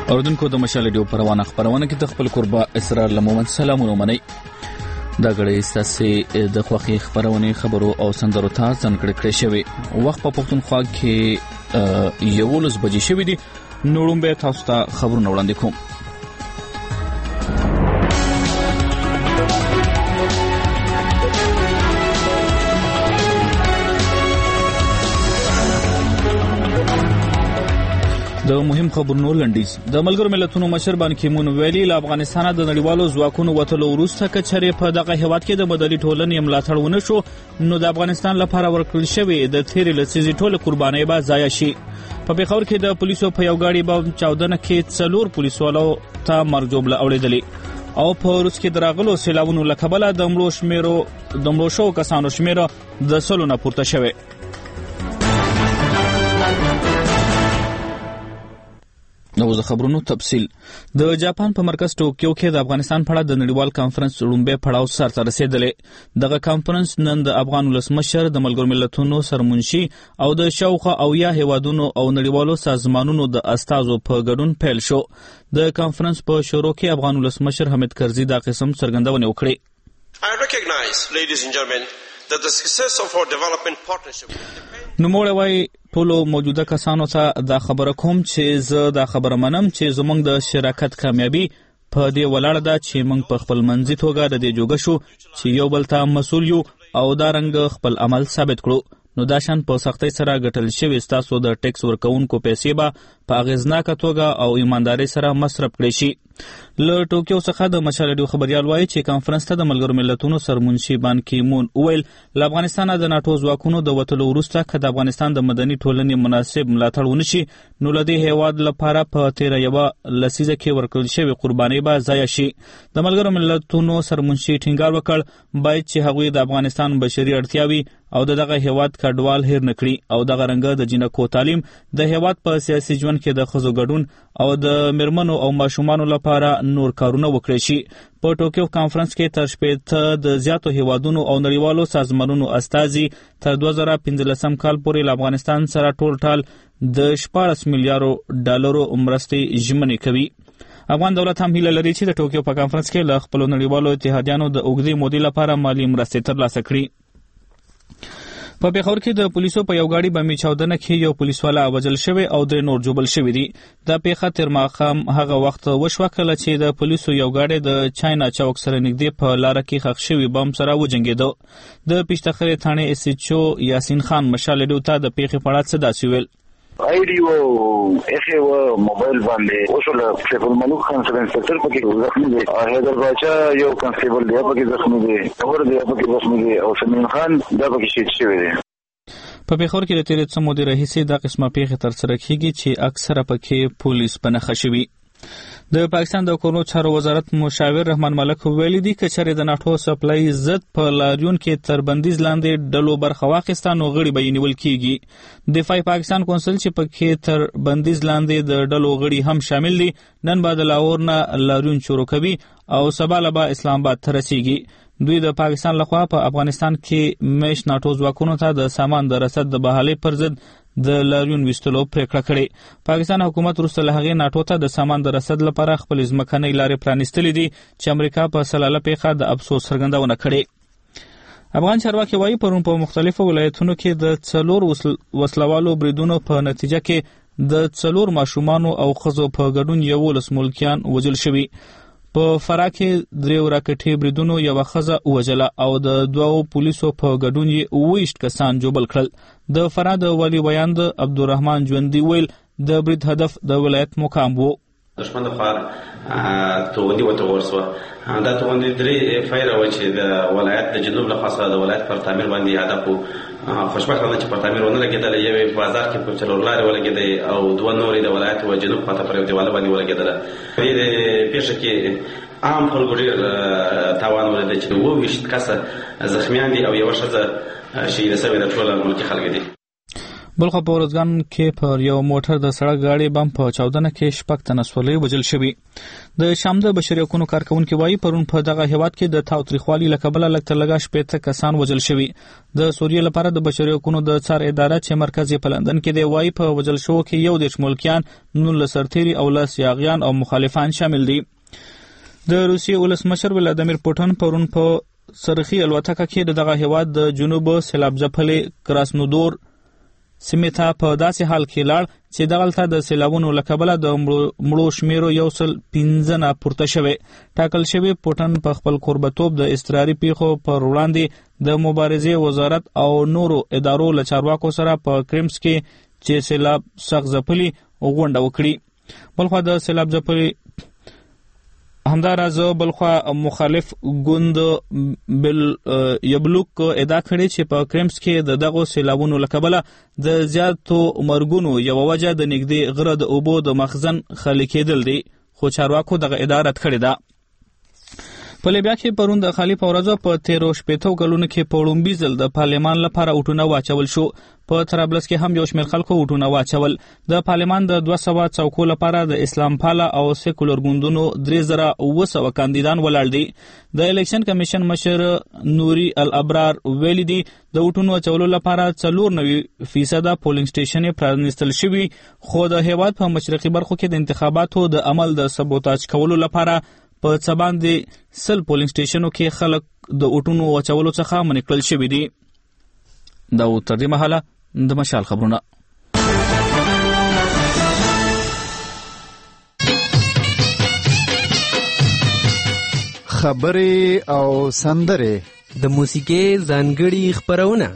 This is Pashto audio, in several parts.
اوردونکو د مشال ډیو پروانه خبرونه کې د خپل قربا اسرار لمومن سلامونه منئ. دا غړي ساسي د خوخي خبرونه خبرو او سندرو ته ځنکړه کړې شوی. وخت په پښتونخوا کې 11 بجې شوی دی. نوړم به تاسو ته خبرونه وړاندې کوم. د مهم خبرونو لنډیز. د ملګرو ملتونو مشر بان کی مون ویلي له افغانستانه د نړیوالو ځواکونو وتلو وروسته کچري په دغه هیواد کې د مدني ټولنې ملاتړ ونه شو نو د افغانستان لپاره ورکړل شوی د تیرې لسیزې ټول قربانۍ به ضایع شي. په پیښور کې د پولیسو په یو غاړي بم چاودنه کې 4 پولیسوالو ته مرګ جوړه اوریدلې او په روس کې دراغلو سیلاوونو لکبله د مړو شو کسانو شمیر د 100 نه پورته شوی. نو د خبرونو تفصیل. د جاپان په مرکز ټوکیو کې د افغانستان په اړه د نړیوال کانفرنس لومبه پړاو سره رسیدلې. دغه کانفرنس نن د افغان ولسمشر د ملګرو ملتونو سرمنشي او د شاوخوا او یا هیوادونو او نړیوالو سازمانونو د استازو په ګډون پیل شو. د کانفرنس په شروع کې افغان ولسمشر حمید کرزي دا قسم څرګندونه وکړه. I recognize, ladies and gentlemen, that the success of our development partnership. نو موږ وایي ټولو موجوده کسانو ته دا خبره کوم چې زه دا خبره منم چې زموږ د شراکت کامیابی په دې ولاړه ده چې موږ په خپل منځي توګه د دې جوګه شو چې یو بل ته مسؤل یو او دا رنګ خپل عمل ثابت کړو. نو دا شان په سختۍ سره ګټل شوی ستاسو د ټیکس ورکوونکو پیسې به په اغیزناکه توګه او ایمانداري سره مصرف کړئ شي. له ټوکیو څخه د مشال ډیو خبريال وایي چې کانفرنس ته د ملګرو ملتونو سرمنشي بان کی مون ویل له افغانستان د ناتو ځواکونو د وټلو وروسته که د افغانستان د مدني ټولنې مناسب ملاتړ ونشي نو له دې هیواد لپاره په 13 لسیزه کې ورکړل شوی قربانۍ به ضایع شي. د ملګرو ملتونو سرمنشي ټینګار وکړ باید چې هغوی د افغانستان بشري اړتیاوي او دغه هیواد کډوال هیر نکړي او دغه رنګ د جنکو تعلیم د هیواد په سیاسي ژوند کې د خزو ګډون او د مرمنو او ماشومانو لپاره نور کارونه وکړي شي. په ټوکیو کانفرنس کې تر شپږ د زیاتو هیوادونو او نړیوالو سازمانونو استازي تر 2015 کال پورې له افغانستان سره ټول د 14 میلیارډ ډالرو مرستې ژمنې کوي. افغان دولت هم هیله لري چې د ټوکیو په کانفرنس کې له خپل نړیوالو اتحادیانو د اوږدې مودې لپاره مالی مرستې ترلاسه کړي. په پیښور کې د پولیسو په یو غاړي بمې چاودنه کې یو پولیسوالا وژل شوی او 3 نور جوړل شوی دي. دا پیښه تر ماښام هغه وخت وشوه کله چې د پولیسو یو غاړي د چاینا چوک سره نږدې په لار کې ښخ شوی بم سره وجنګیدو. د پېشتخرې ثانې اس ایچ او یاسین خان مشال ډیو ته د پیښې په اړه څه داسې ویل. ایډیو اخی و موبایل باندې اوسول سیف الملک خان سره انسپکټر پکې زخمی دي. حیدر باچا یو کانسټیبل دی پکې زخمی دي. اور دی پکې زخمی دي او سمین خان دا پکې شهید شوی دی. په پیښور کې د تیرې څو مودې راهیسې دا قسمه پیښې ترسره کیږي چې اکثره پکې پولیس پنهخه شوي. د پاکستان د کورونو چارو وزارت مشاور رحمان ملک ویلي دی چې چېرې د ناتو سپلای ضد په لاریون کې تر بندیز لاندې ډلو برخه واخیستانو غړي به نیول کیږي. دفاع پاکستان کونسل چې پکې تر بندیز لاندې د ډلو غړي هم شامل دي نن بعد لاهور نه لاریون شروع کوي او سبا له اسلام آباد ته رسیږي. دوی د پاکستان لخوا په افغانستان کې مېش ناتو ځواکونو ته د سامان د رسد د بحالي پر ضد د لاریون وستلو پریکړه کړې. پاکستان حکومت وروسته له هغې ناتو ته د سامان د رسد لپاره خپل ځمکنۍ لارې پرانیستلې دي چې امریکا په سلاله پیښه د افسوس څرګندونه کړې. افغان چارواکي وایي پرون په مختلفو ولایتونو کې د 4 وسلوالو بریدونو په نتیجه کې د 4 ماشومانو او ښځو په ګډون 11 ملکیان وژل شوي. په فراه کې 3 راکټي بریدونو یو ښځه وژله او د 2 پولیسو په ګډون 28 کسان جوبل کړل. د فراه د والی ویاند عبدالرحمن ژوندي ویل د برید هدف د ولایت مقام وو. دشمن د خار توندي وتورسو دا توندي 3 فایره و چې د ولایت د جنوب له خاصه د ولایت پر تعمیر باندې هدف وو. خوشبختانه چې پر تعمیر ونه لګیدل یوې بازار کې په چلورلارې ولګیدل او 2 نورې د ولایت او جنوب خاطر پر دیواله باندې ولګیدل. په دې پیښه کې عام خلکو ډېر تاوان ولید چې 20 کسه زخمیان دي او یو ښځه شهیده شوې ده. ټول ملکي خلک دي. بلخو په ورځګان کې پر یو موټر د سړک گاډي بم په چاودنه کې 6 تنه سولې وژل شوي. د شام د بشري حقوقو کارکونکو وایي پرون په دغه هیواد کې د تاوتریخوالي له کبله لږ تر لږه 15 کسان وژل شوي. د سوریې لپاره د بشري حقوقو د څار اداره چې مرکز یې په لندن کې دی وایي په وژل شوو کې 11 ملکیان، 19 سرتیري او 10 یاغیان او مخالفان شامل دي. د روسیې ولسمشر ولادیمیر پوټین پرون په سرخي الوتکه کې دغه هیواد د جنوب سیلاب ځپلې کراسنودور سیمې ته په داسې حال کې لاړ چې دغلته د سیلابونو له کبله د مړو شمیرو 115 نه پورته شوی. ټاکل شوی پوټین په خپل قربتوب د اضطراري پیښو پر وړاندې د مبارزې وزارت او نورو ادارو له چارواکو سره په کریمس کې چې سیلاب سخت ځپلي غونډه وکړي. بلخوا د سیلاب ځپلي همداراز بلخوا مخالف ګوند بل یبلوک ادعا کړې چې په کریمس کې دغه سیلابونو له کبله د زیاتو مرګونو یو وجه د نږدې غره د اوبو د مخزن خالي کېدل دي، خو چارواکو دغه ادعا رد کړې ده. په لیبیا کې پرون د خالي پورزو په 13 کلونو کې په لومړي ځل د پارلمان لپاره اوټونه واچول شو. په طرابلس کې هم یو شمېر خلکو اوټونه واچول. د پارلمان د 200 څوکو لپاره د اسلام پاله او سیکولر ګوندونو 3900 کاندیدان ولاړ دي. د الیکشن کمیشن مشر نوري الابرار ویلي دي د اوټونو اچولو لپاره 94% پولینګ سټیشن پرانیستل شوي، خو د هیواد په مشرقي برخو کې د انتخاباتو د عمل د سبوتاج کولو لپاره په څه باندې 100 پولینګ سټیشنو کې خلک د اوټونو اچولو څخه منع کړل شوي دي. دا تر دې مهاله د مشال خبرونه. خبرې او سندرې د موسیقي ځانګړي خبرونه.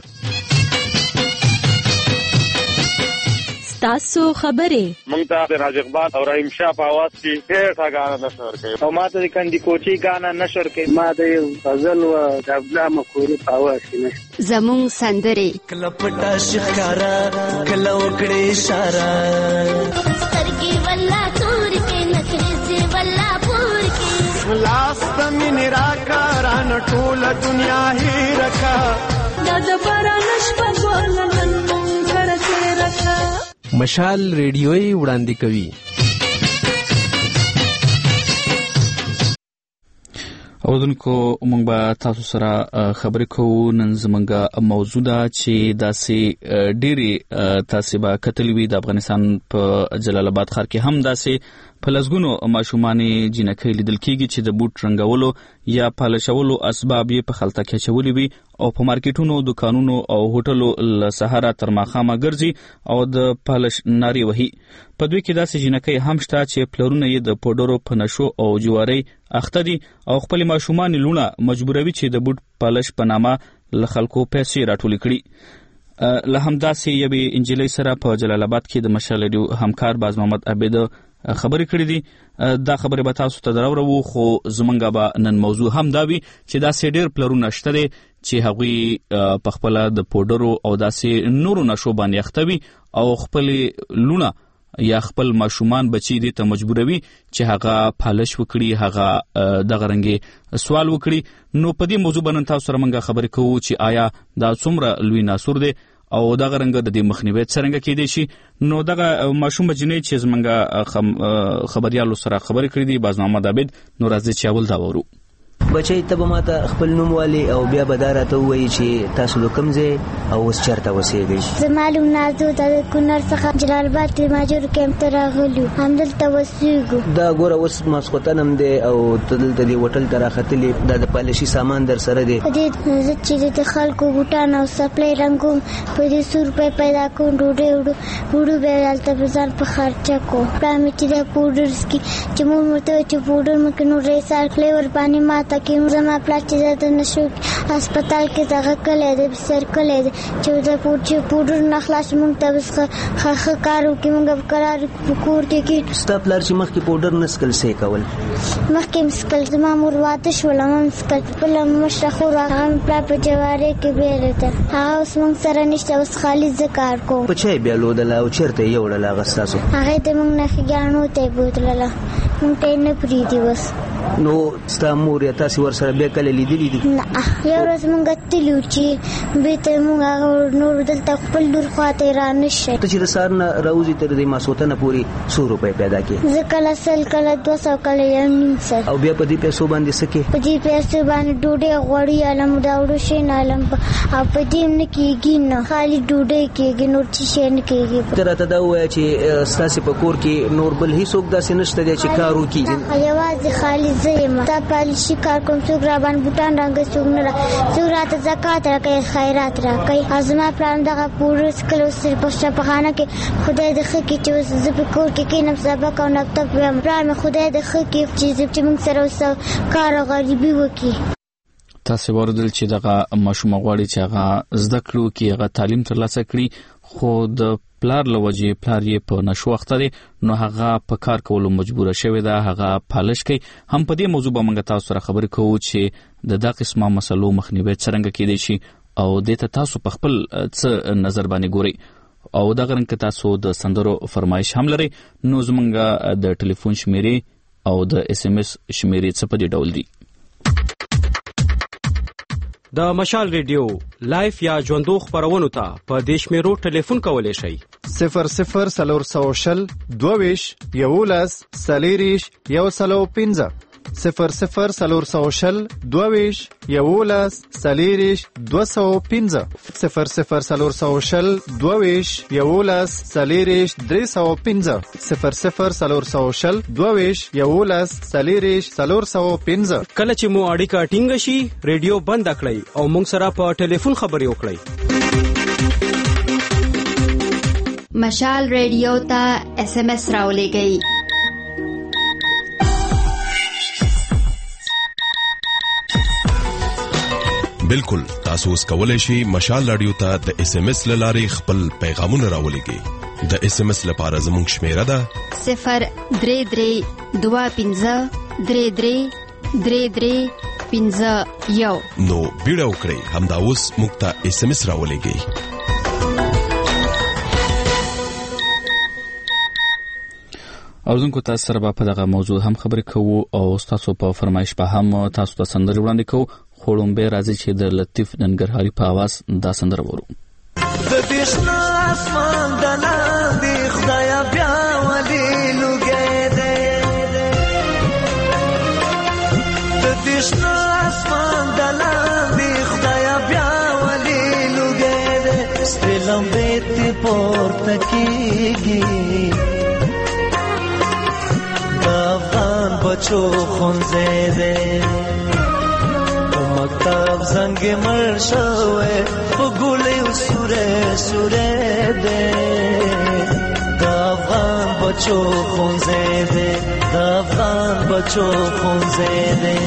تاسو خبرې مونږ ته د راج اقبال او رحیم شاه په आवाज کې ډېر غاڼه نشور کوي او ماته د کندي کوچي غاڼه نشور کوي. ما د غزل او د عبدالله مخوري په आवाज کې زموږ سندرې کله پټه شکارا کله وکړې اشاره سترګې ولا تور کې نخرې ولا پور کې لاس تمن راکاران ټول دنیا هی رکھا د باران شپه ګورنن مونږ کرته رکھا. مشال ریډیوي وړاندې کوي. اودونکو موږ به تاسو سره خبرې کوو. نن زموږ موضوع ده چې داسې ډېرې تاسې به کتلې وي د افغانستان په جلال آباد ښار کې هم داسې په لسګونو ماشومانې جینکۍ لیدل کېږي چې د بوټ رنګولو یا پالشولو اسباب یې په خلطه کې اچولي وي او په مارکیټونو، دکانونو او هوټلو له سهاره تر ماښامه ګرځي او د پالش نارې وهي. په دوی کې داسې جینکۍ هم شته چې پلرونه یې د پوډرو په نشو او جوارۍ اخته دي او خپل ماشومان لونه مجبوروي چې د بوټ پالش په نامه له خلکو پیسې راټولې کړي. له همداسې یوې انجلۍ سره په جلال آباد کې د مشال ریډیو همکار باز محمد عبید خبرې کړې دي. دا خبرې به تاسو ته دراوړو، خو زمونږ به نن موضوع هم دا وي چې داسې ډېر پلرونه شته دي چې هغوی په خپله د پوډرو او داسې نورو نشو باندې اخته وي او خپلې لونه یا خپل ماشومان بچي دې ته مجبوروي چې هغه پالش وکړي، هغه دغه رنګې سوال وکړي. نو په دې موضوع باندې تاسو سره موږ خبرې کوو چې آیا دا څومره لوی ناسور دی او دغه رنګ د دې مخنیوي څرنګه کېدای شي. نو دغه ماشوم جنې چې زمونږ خبريالو سره خبرې کړې دي باز محمد عبید، نو راځي چې اول دا وورو. بچی ته به ماته خپل نوم والی او بیا به دا راته ووایي چې تاسو له کوم ځای او اوس چېرته اوسېږئ؟ زما نوم نازو ده، د کونړ څخه جلال آباد ماجور کیمپ ته راغلو، همدلته اوسېږو. دا ګوره اوس ماسخوتن هم دی او ته دلته دې هوټل ته راختلې، دا د پالشي سامان در سره دی؟ په دې زه چې د خلکو بوټان او سپلۍ رنګوم، په دې 100 روپۍ پیدا کوم، ډوډۍ وړو بیا هلته به ځان په خرچه کوم. پلار مې چې دا پوډر څکي چې مور ورته وایي چې پوډر مې که نور ایسار کړی ورباندې ماته کې زما پلار چې د نشو هسپتال کې دغه کلی دی بسر کلی دی چې پوډر نه خلاص مونږ ته بس ښه کار وکړي، مونږ به کرار په کور کې کړي. ستا پلار چې مخکې پوډر نه څکل څه یې کول؟ مخکې مې څکل، زما مور واده شوله ما مې څکل، خپله مشره خور هغه مې پلار په جوارۍ کې بیله ده، هغه اوس مونږ سره نشته، اوس خالي زه کار کوم. په چا یې بیالودله او چېرته یې یوړله هغه ستاسو؟ هغې ته مونږ نښې ګاڼو ته یې بوتلله، مونږ ته یې نه پرېږدي اوس. نو ستا مور یا تاسو ور سره بیا کله لیدلی دي؟ نه، یو ورځ مونږ تلو چې بیرته مونږ نور دلته خپل لور خواته را نشي. ته چې د سهار نه راوځي تر دې ماسوتنه پورې 100 روپۍ پیدا کړې؟ زه کله 100 کله 200 کله 1.5 او بیا په دې پیسو باندې څه کوې؟ په دې پیسو باندې ډوډۍ غوړي علم داوړو شي نه علم او په دې نه کېږي نه خالي ډوډۍ کېږي نور څه شي نه کېږي. ته راته دا ووایه چې ستاسې په کور کې نور بل هېڅوک داسې نشته دی چې کار وکړي؟ یوازې خالي زه یم. تا پالیشي کار کوم، څوک را باندې بوټان رنګ څوک نه څوک راته زکات راکوي، خیرات راکوي. او زما پلان دغه پوره کله په شپخانه کې خدای د ښه کړي چې زه په کور کې کښېنم سبق او مکتب وایم. پلان مې خدای د ښه کړي چې موږ سره اوس کار او غریبي وکړي. تاسو ورودل چې دغه ماشوم غواړي چې هغه زده کړو کې هغه تعلیم ترلاسه کړي، خو د پلار لوجه پلار یې په نشو وخت دی نو هغه په کار کولو مجبور شوی دا، هغه پالش کوي. هم په دې موضوع باندې تاسو سره خبرې کوو چې د دغه قسمه مسلو مخنیوي څنګه کېدای شي او د تاسو په خپل څه نظر باندې ګوري او دا غرن کې تاسو د سندرو فرمایش هم لري. نو زمونږ د ټلیفون شمیرې او د SMS شمیرې څه په دې ډول دي؟ د مشال ریډیو لایف یا ژوندو خبرونو ته په دیش میرو ټلیفون کولای شئ 00 22 11 سلیریش 115 00 22 11 سلیریش 215 00 22 11 سلیریش 315 00 22 11 سلیریش 415. کله چې مو اړیکه ټینګ شي ریډیو بند کړئ او موږ سره په ټلیفون خبرې وکړئ. مشال ریډیو ته SMS راولېږئ. بالکل تاسو اوس کولای شئ مشال رادیو ته د SMS لارې خپل پیغامونه راولېږئ. د SMS لپاره زموږ شمیره ده 03323333351. نو بیړه وکړئ همدا اوس موږ ته SMS راولېږئ. اوردونکو تاسو سره په دغه موضوع هم خبرې کوو او تاسو په فرمایش په هم تاسو ته سندرې وړاندې کوو. خوړم به راځي چې د لطیف ننګرهاري په आवाज دا سندره ورو. د دشنا اسمان دنا دی خدایا بیا ولي لګې دې د دشنا اسمان دنا دی خدایا بیا ولي لګې دې سپلم بیت پورته کیږي افغان بچو خونځې دې مکتب زنګ مرشوي په ګولې سورې سورې دې د افغان بچو خونځې دې د افغان بچو خونځې دې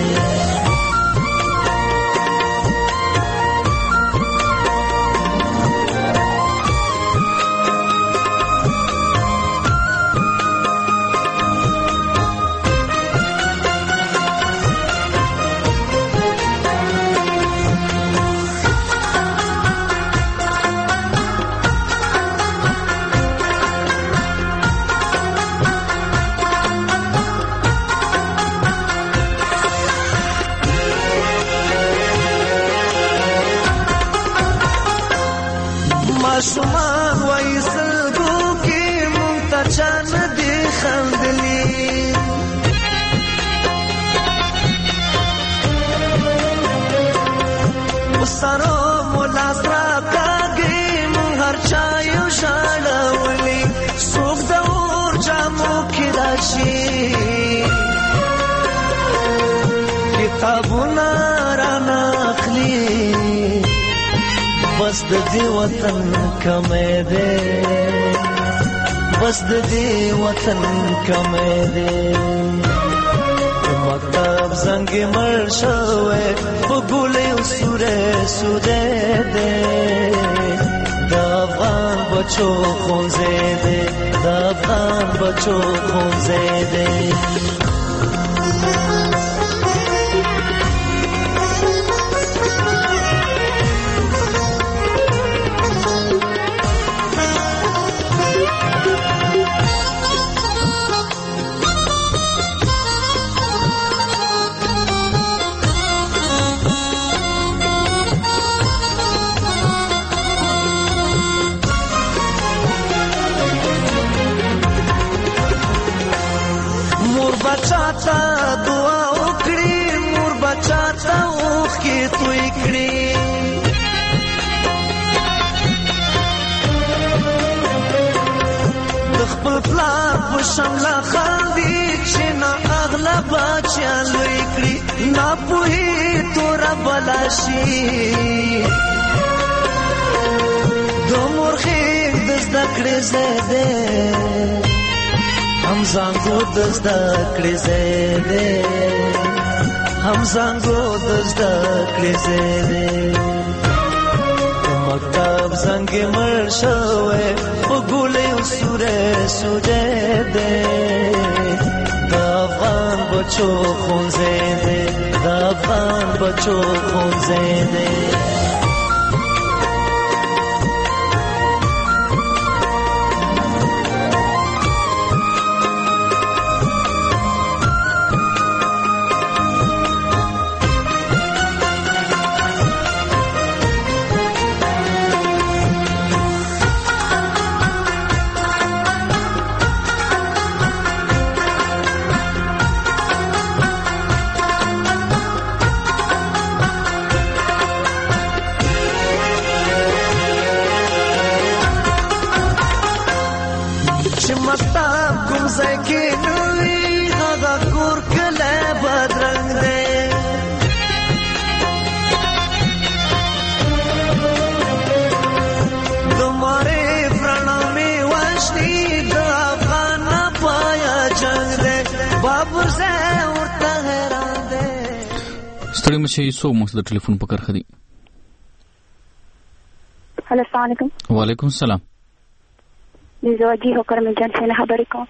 ماشومان وای سلګو کې مونږ ته چان دي خندلي وسارو مولا سره کاږي مونږ هر چا یو شاړولي څوک د اور جامو کې راشي کتابونه را ناخلي بس د دې وطن کمې ده بس د دې وطن کمې ده مکتب زنګ مرشوي په ګولې سورې سورې ده د افغان بچو خونځې ده د افغان بچو خونځې ده شمله خاندي چې نه اغلا بچیان لوی کړي ناپوهي تورا بلاشي د مرغۍ د زده کړې ځای دی هم زانګو د زده کړې ځای دی هم زانګو د زده کړې ځای دی مکتب زنګ مړ شوی خو ګولې سورې سوجې دی د افغان بچو ښوونځی دی د افغان بچو ښوونځی دی ستړي مشه څو موږ د ټلیفون په کرخه دي. هلو السلام علیکم. وعلیکم السلام. زه وجی حکرم جان څخه خبرې کوم.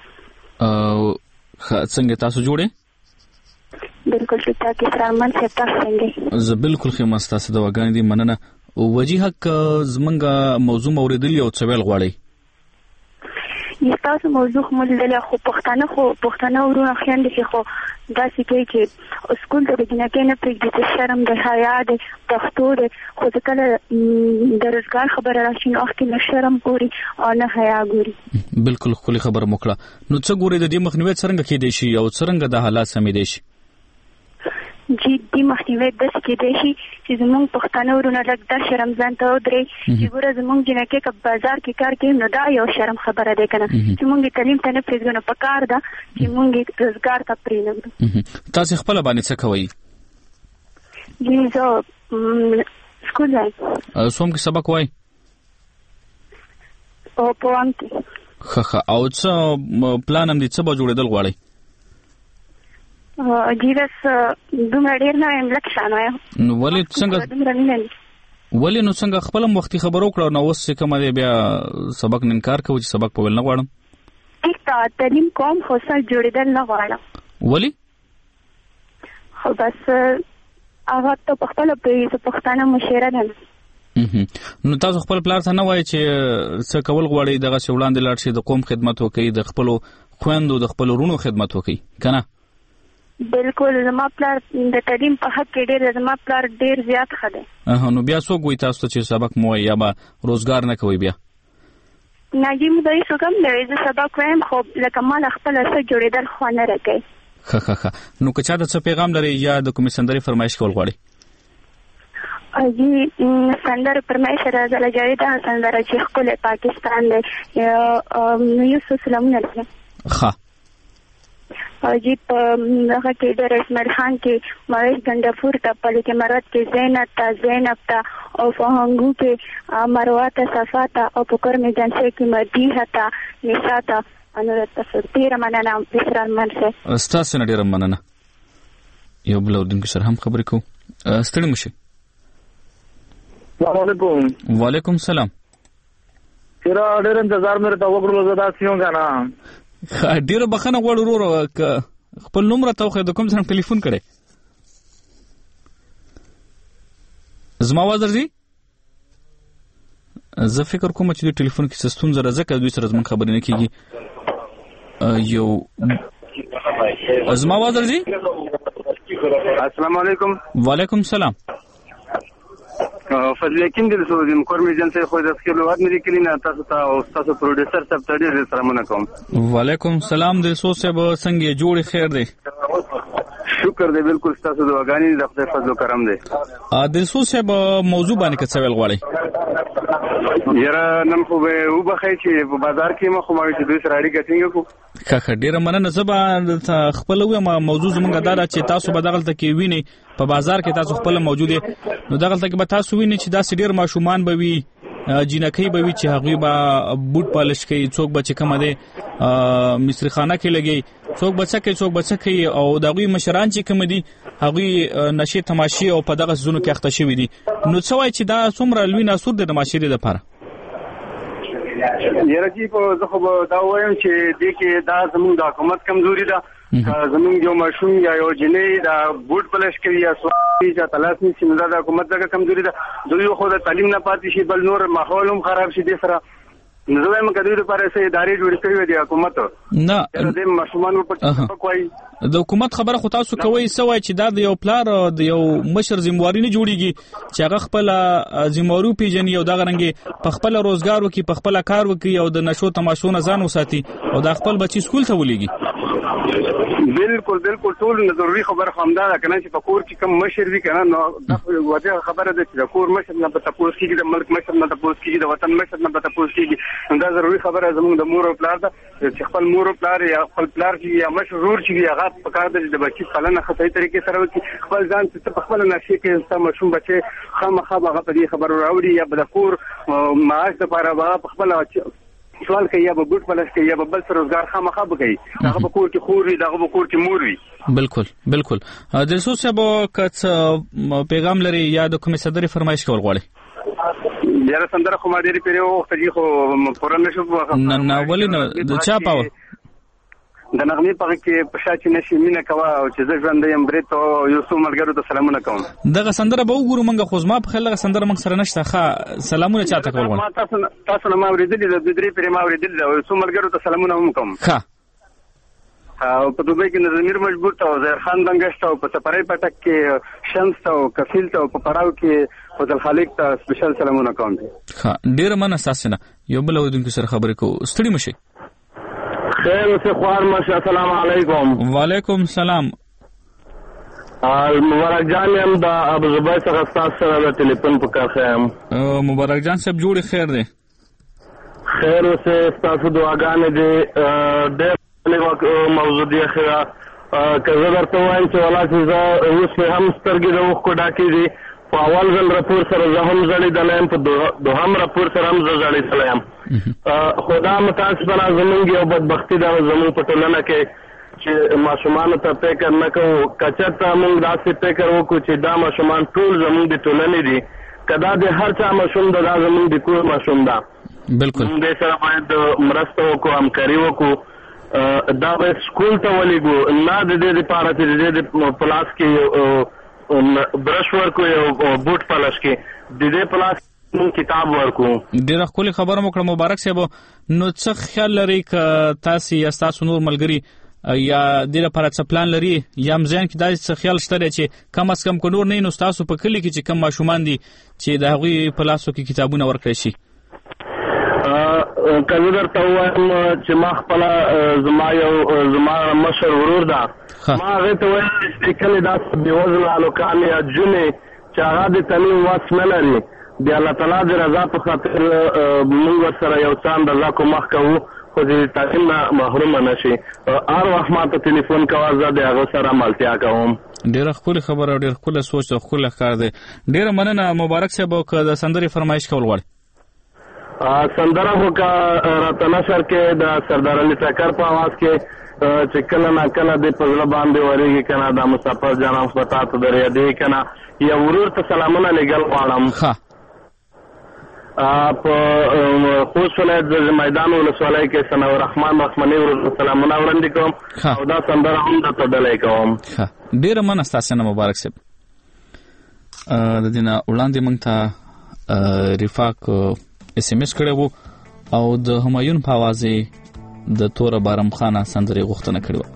څنګه تاسو جوړه؟ بالکل ټیک ټاک سلامن څه تاسو څنګه؟ زه بالکل ښه تاسو د وګان دي مننه. وجی حق زمونږه موضوع موریدلی او څه ویل غواړي؟ تاسو موضوع مولدل خو پښتانه ورونه خويندې خو داسې کوي چې سکول ته د جنکې نه پرېږدي چې شرم د حیا د پښتو د خو کله د روزګار خبره راشي نو وخت نه شرم ګوري او نه حیا ګوري. بالکل خولي خبره موکړه. نو څه ګوري د دې مخنیوي څنګه کېدای شي او څنګه د حالات سمېدای شي؟ جدي مخنیوي د څه کېدای شي چې زموږ پښتانه ورونه لږ د شرم ځان ته ودرې چې ګوره زموږ جنکې که بازار کې کار کوي نو دا یو شرم خبره ده کنه چې موږ تعلیم ته نه پرېږدو نو پکار ده چې موږ روزګار ته پرېږدو. تاسو خپل باندې څه کوئ؟ زه سکول وایم. څوم کې سبق وای؟ او په وام کې. ښه او څه پلان هم دي څه به جوړېدل غواړئ؟ جیرس دومره ډیر نه یم لکه شانو یم. نو ولې څنګه خپل وختي خبرو کړو نو اوس چې کومه بیا سبق نه انکار کوي چې سبق په ول نه غواړم؟ ټیک تا تعلیم کوم خو سره جوړېدل نه غواړم. ولې؟ خو بس هغه ته په خپل پښتانه مشره ده. نو تاسو خپل پلار ته نه وایي چې څه کول غواړي دغه وړاندې لاړ شي د قوم خدمت وکړي د خپل خويندو د خپل ورونو خدمت وکړي کنه؟ بالکل زما پلار د تعلیم په حق کې ډېر زما پلار ډېر زیات ښه دی. نو بیا څوک وایي تاسو ته چې سبق مو وایي یا به روزګار نه کوئ بیا؟ ناجیم دوی څوک هم نه وایي زه سبق وایم خو لکه ما له خپله څه جوړېدل خو نه راکوي. ښه نو که چا ته څه پیغام لري یا د کومې سندرې فرمایش کول غواړي؟ سندره فرمایش راځه لګوي دا سندره چې ښکلی پاکستان دی یوسف سلامونه لري. ښه جی په هغه کې د اسماعیل خان کې مویش ګندفور ته په لیکه مراد کې زینب ته او فهنګو کې مروه ته صفا ته او په کرم جنسه کې مدیحه ته نساء ته انور ته ډیره مننه اسرار منسه. ستاسو نه ډیره مننه. یو بل اردن کې سره هم خبرې کوو. ستړي مشه. السلام علیکم. وعلیکم السلام. تیرا ډیر انتظار مې ته وکړو زدا سيون کنه. ډیره بخنه غوړ ورو خپل نوم راته خو د کوم ځای ټلیفون کړي؟ زما आवाज درځي؟ زه فکر کوم چې د ټلیفون کې ستون زره زکه دوی سره زمون خبرې نه کیږي. یو زما आवाज درځي؟ السلام علیکم. وعلیکم السلام. فضل یقین دې سوزم کورمې جنسه خو د خلوات مې کلینا تاسو ته او تاسو پروډوسر صاحب ته ډېر سلامونه کوم. وعلیکم السلام. دې سو صاحب څنګه جوړ خیر دی؟ شکر دی بالکل ستاسو دعاګانې د خدای فضل و کرم دی. دلسوز صاحب موضوع باندې که څه ویل غواړئ؟ یاره نن خو به وبخئ چې په بازار کې ما خو ما چې دوی سره اړیکه ټینګه کړو. ښه ډېره مننه. زه به خپل ووایم موضوع زموږ دا ده چې تاسو به دغلته کې وینئ په بازار کې تاسو خپله موجود یې نو دغلته کې به تاسو وینئ چې داسې ډېر ماشومان به وي جینکۍ به وي چې هغوی به بوټ پالش کوي څوک به چې کومه دی مصرخانه کې لګي څوک به څه کوي څوک به څه کوي او د هغوی مشران چې کوم دي هغوی نشې تماشې او په دغه ځایونو کې اخته شوي دي نو څه وایي چې دا څومره لوی ناسور دی د معاشرې دپاره؟ یاره جی په زه خو به دا ووایم چې دې کې دا زموږ د حکومت کمزوري ده. زموږ یو ماشوم یا یو جنۍ دا بوټ پلش کوي یا سوال یا تلاش نیسي نو دا د حکومت دغه کمزوري ده. دوی خو د تعلیم نه پاتې شي بل نور ماحول هم خراب شي دې سره. نو زه وایم که دوی دپاره څه ادارې جوړې کړې وي د حکومت نه د ماشومانو په ټاپک وایي د حکومت خبره خو تاسو کوئ څه وایي چې دا د یو پلار د یو مشر ذمواري نه جوړېږي چې هغه خپله ذمواري وپېژني او دغه رنګې په خپله روزګار وکړي په خپله کار وکړي او د نشو تماشو نه ځان وساتي او دا خپل بچي سکول ته ولېږي. بالکل ټول ضروري خبره خو همدا ده که نه چې په کور کې کوم مشر وي که نه نو دا واضح خبره ده چې د کور مشر نه به تپوس کېږي د ملک مشر نه تپوس کېږي د وطن مشر نه به تپوس کېږي نو دا ضروري خبره زموږ د مور او پلار ده چې خپل مور او پلار یا خپل پلار چې یا مشر ورور چې وي هغه په کار ده چې د بچي پالنه ښه صحیح طریقې سره وکړي خپل ځان چې ته په خپله نقشې کې ستا ماشوم بچی خامخا به هغه په دې خبرو راوړي یا به د کور معاش دپاره به هغه په خپله سوال کوي یا به بوټ پلش کوي یا به بل څه روزګار خامخا به کوي هغه به کور کې خور وي دغه به کور کې مور وي. بالکل دلسوز صاحب که څه پیغام لري یا د کومې سندرې فرمایش کول غواړئ؟ یاره سندره خو ما ډېرې پېرې وغوښته دي خو پوره نه شو. نه ولې نه د چا پاوه د نغمې په کې په شا چې نشي مینه کوه او چې زه ژوندی یم برید ته یو څو ملګرو ته سلامونه کوم. دغه سندره به وګورو موږ خو زما په خیال دغه سندره موږ سره نشته. ښه سلامونه چاته کول غواړم؟ تاسو نه ما اورېدلي ده دوې درې پېرې ما اورېدلي ده او یو څو ملګرو ته سلامونه هم کوم. ښه او په دوبۍ کې نظمیر مجبور ته او ظاهر خان بنګش ته او په سپری پټک کې شمس ته او کفیل ته او په پړاو کې فضل خالق ته سپیشل سلامونه کوم. ښه ډېره مننه ستاسې نه. یو بل اورېدونکي سره خبرې کوو. ستړي مه شئ. خیر اوسې خوار مشه. السلام علیکم. وعلیکم سلام. مبارک جان یم د ابوظبي څخه ستاسو سره د ټلیفون په کرښه یم. مبارک جان صاحب جوړې خیر دی. خیر اوسې ستاسو دعاګانې دي. ډېر موضوع دی اخره که زه درته وایم چې والله چې زه اوس مې هم سترګې د اوښکو ډاکې دي. په اول ځل راپور سره زه هم زړېدلی یم په دوهم راپور سره هم زه زړېدلی یم. خو دا متاسفانه زموږ یو بدبختي ده زموږ په ټولنه کې چې ماشومانو ته فکر نه کوو. که چېرته موږ داسې فکر وکړو چې دا ماشومان ټول زموږ د ټولنې دي که دا د هر چا ماشوم ده دا زموږ د کور ماشوم ده. بالکل موږ دې سره باید مرسته وکړو همکاري وکړو. دا باید سکول ته ولېږو نه د دې دپاره چې د دې په لاس کې برش ورکو یو بوټ پلش کې د دې په لاس مونږ کتاب ورکو. ډېره ښکلې خبره مو کړه مبارک صاحب. نو څه خیال لرئ که تاسې یا ستاسو نور ملګري یا دې لپاره څه پلان لري یا هم ذهن کې داسې څه خیال شته دی چې کم از کم که نور نه وي نو ستاسو په کلي کې چې کم ماشومان دي چې د هغوی په لاسو کې کتابونه ورکړی شي؟ که زه درته ووایم چې ما خپله زما مشر ورور ده ما هغې ته ویل چې کلي داسې بېوزله هلکان یا جونې چې هغه د تعلیم وس نه لري د الله تعالی د رضا په خاطر موږ ورسره یو څه اندازه کومک کوو خو د تعلیم نه محرومه نه شي. هر وخت ما ته تلیفون کوه زه د هغه سره ملتیا کوم. ډېره ښکلې خبره او ډېر ښکلی سوچ او ښکلی ښکار دی. ډېره مننه مبارک صاحب. او که د سندرې فرمایش کول غواړئ؟ سندره خو که راته نشر کې د سردار علي ټکر په اواز کې چې کله نه کله دې په زړه باندې ورېږي که نه دا مسافر جانان خو تا ته در یادېږي که نه یا ورور ته سلامونه لېږل غواړم. په خوست ولایت د میدان ولسوالۍ کې ثناء الرحمن رحماني ورور ته سلامونه وړاندې کوم او دا سندره هم درته ډالۍ کوم. ډېره مننه ستاسې نه مبارک صاحب. د دې نه وړاندې موږ ته رفاق SMS کړی وو او د همایون په اواز د توره بارم خانه سندرې غوښتنه کړې وه.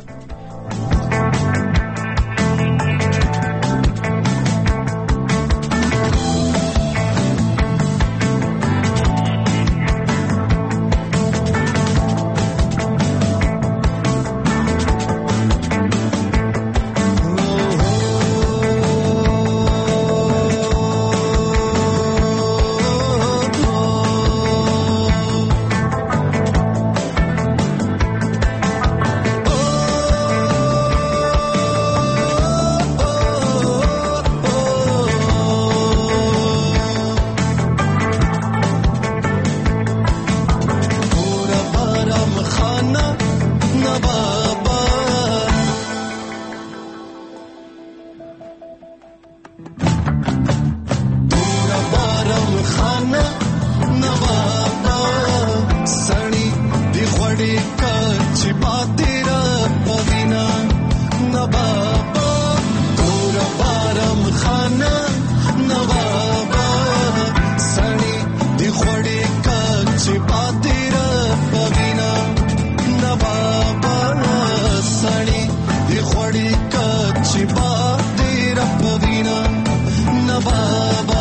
خانه نوابا سړی دی غوړي کچ باتیر پوینا نوابا تور بارم خانه نوابا سړی دی غوړي کچ باتیر پوینا نوابا سړی دی غوړي کچ باتیر پوینا نوابا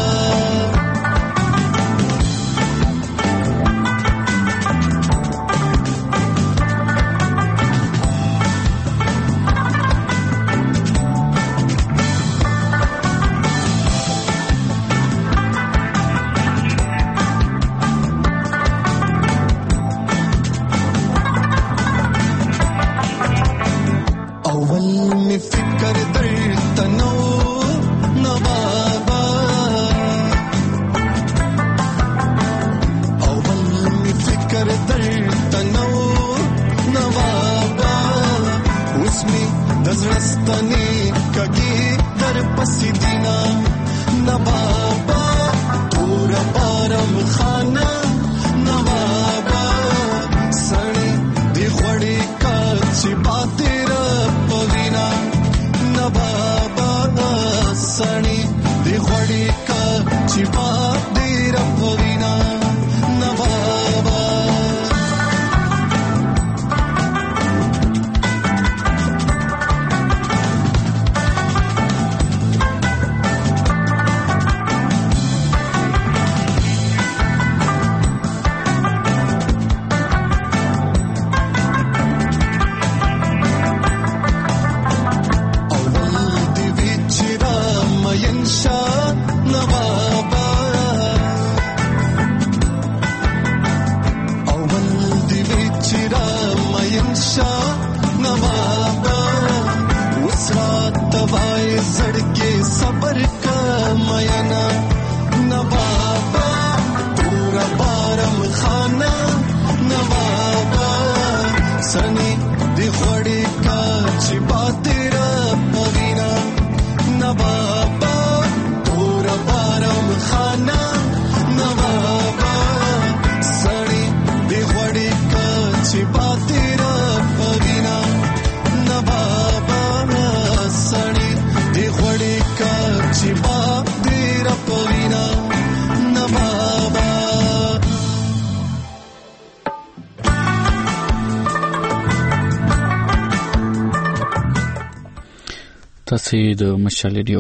تاسو د مشال ریډیو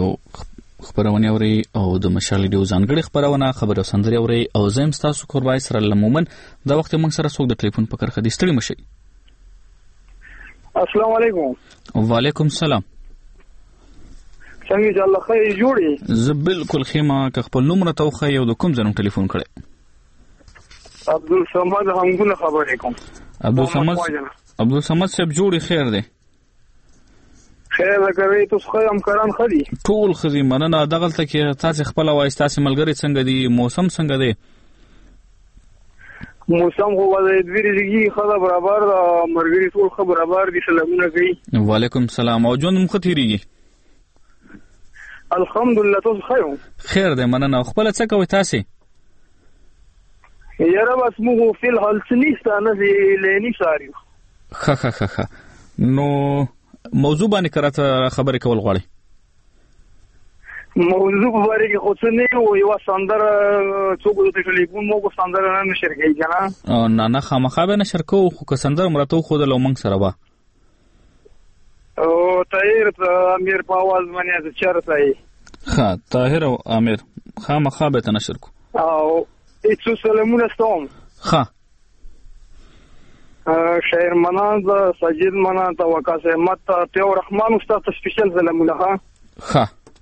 خبرونه اوري او د مشال ریډیو ځانګړي خبرونه خبرو سندري اوري او زم تاسو قربای سره لمومن دا وخت موږ سره څوک د ټلیفون په کرخه دي ستړي مشي. السلام علیکم. وعلیکم السلام. څنګه چې الله خیر جوړي. زه بالکل خیمه ک خپل نوم راته خو یو د کوم ځنوم ټلیفون کړي. عبدالصمد همغونه خبرې کوم. عبدالصمد صاحب جوړي خیر دی. خیر کوي تاسو خو هم کاران خدي ټول خدي مننه دغلته کې تاسو خپل وایي تاسو ملګری څنګه دي موسم څنګه دی موسم هو د ویریږي خدا برابر مرګري ټول خبر برابر دي سلامونه کوي. وعلیکم السلام او جون مختيريږي. الحمدلله تاسو خیر دی مننه خپل څه کوي تاسو یاره بس موږ فل حال سنيسته نه لینی ساریو خه نو موضوع باندې کراته خبرې کول غواړي. موضوع په اړه کې خو څه نه وي یو سندر څوک د ټلیفون مو کو سندر نه نشر کوي کنه نه خامخا به نشر کو خو که سندر مرته خو د لومنګ سره وا او طاهر امیر په आवाज باندې چرته ای ها طاهر او امیر خامخا به نشر کو او ایتو سلامونه ستوم ها شاعر منان سجید منان تا وقاص احمد تا رحمان استاد سپیشل سلامونه ها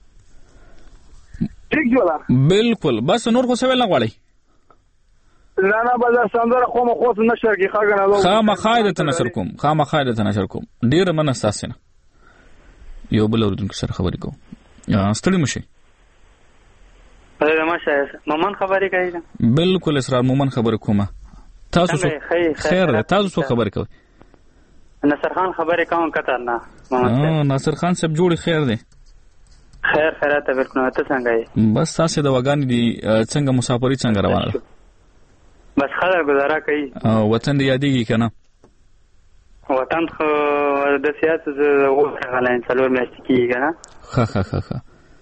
ٹھیک جوړه بالکل بس نور خو سوال نه غواړي نه بازار سندره خو مخ نشر کی خاګنه خامخایده تنشر کوم ډیر من اساسنه یو بل اوردونکو سره خبرې کوم ستړي مشي ماشه مومن خبرې کوي بالکل اسرار مومن خبرې کومه تاسو خیر ده تاسو خبرې کوي نصر خان خبرې کوم کتر نه ناصر خان صاحب جوړي خیر ده خیر خیرات بالکل. ته څنګه یې؟ بس تاسو د وګان دي څنګه مسافرۍ څنګه روانه ده؟ بس خیر گزاره کوي. وطن دی یادېږي کنه؟ وطن خو د سیاست غلای څلور میاشتې کېږي کنه. ښه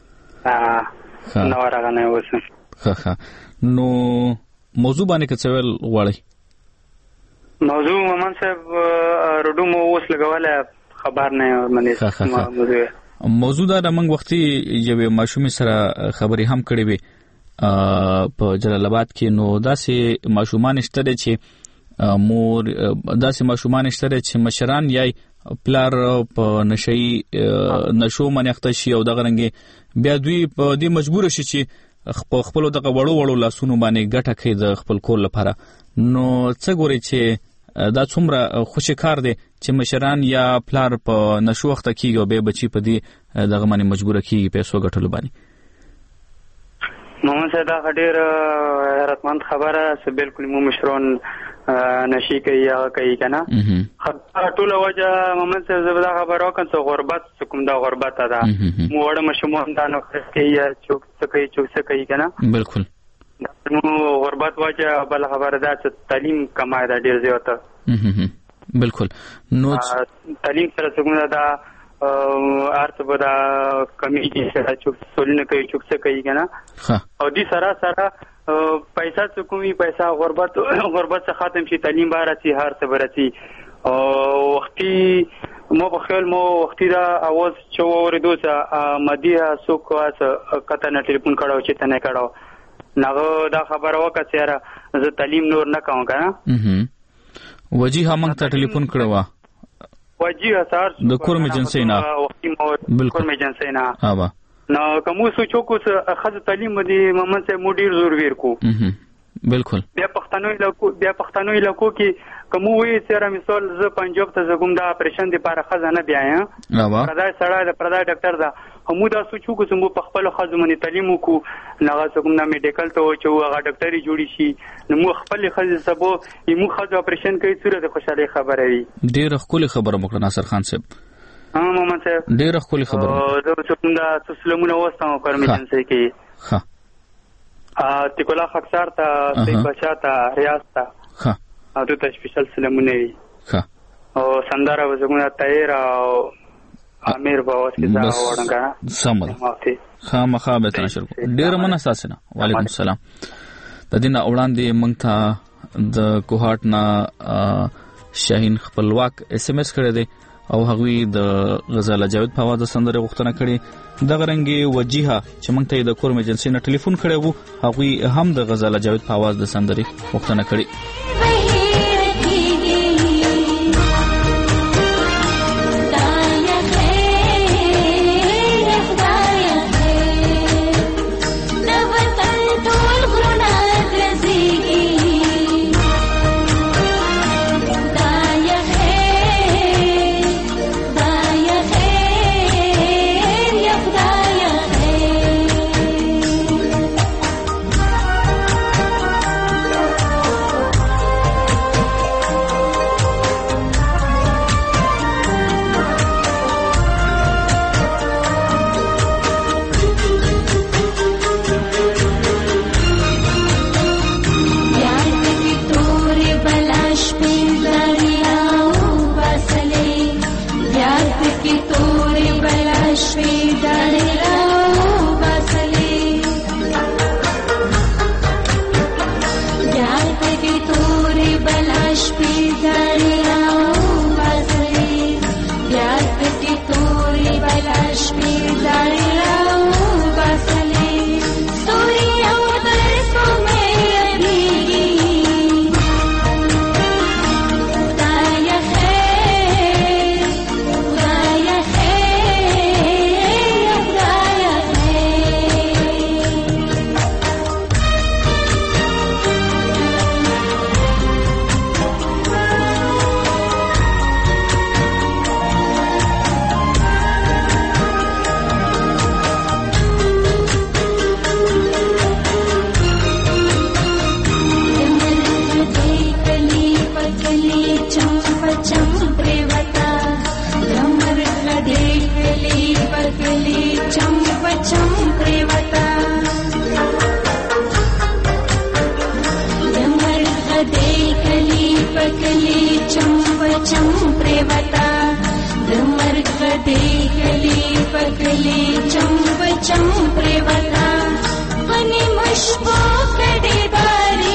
نو راغلی اوس. ښه نو موضوع باندې که څه ویل غواړئ؟ موضوع مومن صاحب روډو مو اوس لګولی خبر نه یم. موضوع دا د موږ وختي یوې ماشومې سره خبرې هم کړې وې په جلال آباد کې. نو داسې ماشومان شته دی چې مور داسې ماشومان شته دی چې مشران یا پلار په نشو باندې اخته شي او دغه رنګې بیا دوی په دې مجبور شي چې خپل دغه وړو لاسونو باندې ګټه کوي د خپل کور لپاره. نو څه ګوري چې دا څومره خوشی کار دی چې مشران یا پلار په نشو اخته کیږي او به بچي په دې دغه باندې مجبور کیږي پیسو ګټلو باندې؟ محمد صاحب دا ډېر حیرتمند خبره چې بالکل مو مشرون نشي کوي یا کوي کنه. ټول وجه محمد صاحب زبدا خبره وکړم چې غربت کوم دا غربت ده مو وړ مشمون دا نو کوي یا چوک څه کوي کنه. بالکل مو غربت وجه بل خبره ده چې تعلیم کمای دا ډېر زیاته. بالکل نو تعلیم سره څنګه دا ارته بدا کمیټي سره چوک سولنه کوي چوک څه کوي کنه. او دې سره پیسې څکوي پیسې غربت څخه ختم شي تعلیم بارسي هر څه برسي. او وختي مو په خیال مو وختي دا اواز چې ورېدو چې مدیه سوق واسه کته نه ټلیفون کړو چې ته نه کړو نو دا خبره وکړه چې زه تعلیم نور نه کوم کنه. وجیه موږ ته ټلیفون کړو وجیه سار د کورم ایجنسی نه. بالکل کورم ایجنسی نه نو کوم څه چوکو څه خځه تعلیم دی محمد صاحب مو ډیر زور ور کو. بالکل بیا پښتنو علاقو کې کوم وی چې مثال ز پنجاب ته زګم دا اپریشن دی لپاره خزانه بیا پردای سړی د پردای ډاکټر دا همو دا سوچو کو چې مو په خپل خزمنی تعلیم کو نغه څنګه نه میډیکل ته چې هغه ډاکټري جوړی شي نو مو خپل خزه سبو یمو خزه اپریشن کوي صورت خوشاله خبره وي. ډیر خپل خبره مکړه ناصر خان صاحب. محمد صاحب ډیر خپل خبره دا څنګه تسلیمونه وستاو پرمیشن کې. تیکولا خکسار تا سی بچا تا ریاض تا او دو تا سپیشل سلمونه وی او سندارا وزگونه تایر او امیر باوز کی زا وڑنگا سمد خامخا بیتنا شرکو دیر من اساسینا. وعلیکم السلام. دا دینا اوڑان دی منگتا دا کوهات نا شاهین خپلواک SMS کرده دی او هغوی د غزاله جاوید په आवाज سندره غوښتنه کړې. دغه رنګي وجیها چې موږ ته د کورم ایجنسی نه ټلیفون کړی وو هغوی هم د غزاله جاوید په आवाज د سندره غوښتنه کړې. بچم پریوتا د مرګ غټې کلی پکلی چم بچم پریوتا غنی مشبو کډې باری